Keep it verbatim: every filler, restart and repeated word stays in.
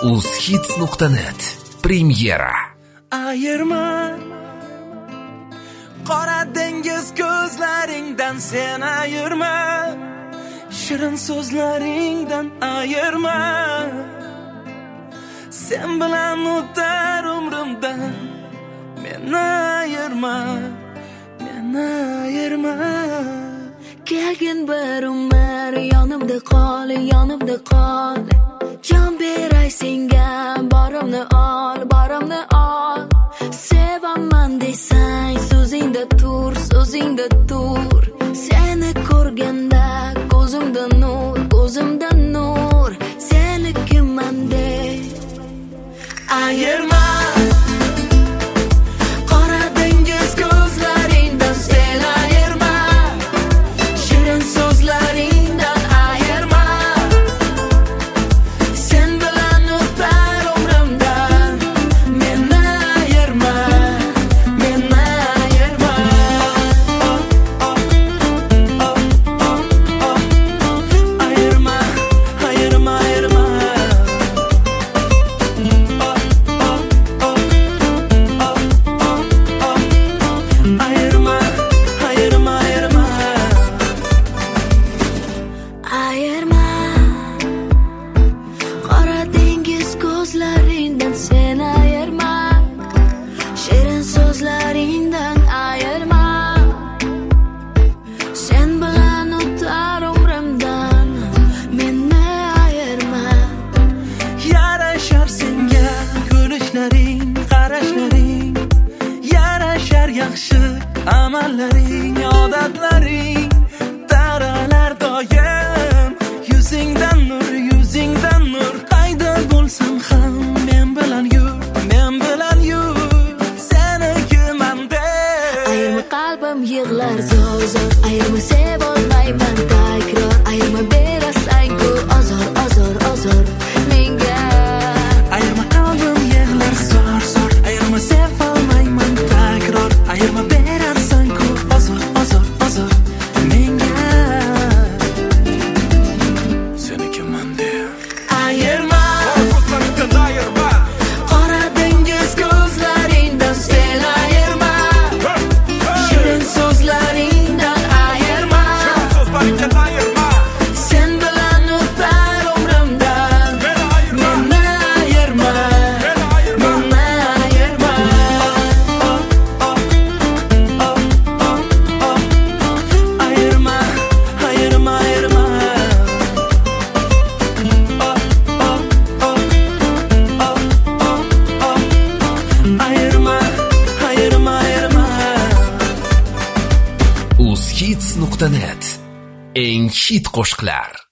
uzhits nuqta net premyera. Ayirma qora dengiz ko'zlaringdan sen ayirma, shirin so'zlaringdan ayirma, sen bilan o'tar umrimdan meni ayirma, meni ayirma. Kelgin bir umr yonimda qol, yonimda qol, jon beray senga, borimni ol, borimni ol. Sevaman desang so'zingda tur, so'zingda tur. Seni ko'rganda ko'zimda nur, ko'zimda nur. Seni kimman de ayirma. Qora dengiz ko'zlaringdan sen ayirma, shirin so'zlaringdan ayirma, sen bilan o'tar umrimdan meni ayirma, meni ayirma. Ayirma, ayirma, ayirma. Ayirma, ayirma, ayirma. Ayirma. Qora dengiz ko'zlaringdan sen ayirma, shirin so'zlaringdan ayirma, sen bilan o'tar umrimdan meni ayirma. Yarashar senga kulishlaring, qarashlaring, yarashar yaxshi amallaring, odatlaring, taralar doim yuzingdan nur, yuzingdan nur. Qayda bo'lsam ham men bilan yur, men bilan yur. Senikiman deb Ayirma qalbim yig'lar zor zor, ayirma sevolmayman takror, ayirma berasang-ku azor, azor, azor menga. ayirma qalbim yig'lar zor zor, ayirma sevolmayman takror, ayirma berarsan-ku ozor, ozor, ozor menga. Senikiman deb ayirma. Qora dengiz ko'zlaringdan sen ayirma, shirin so'zlaringdan ayirma, sen bilan o'tar umrimdan meni ayirma, meni ayirma. Ayirma, ayirma, ayirma. Ayirma, ayirma, ayirma. uzhits nuqta net eng hit qo'shiqlar.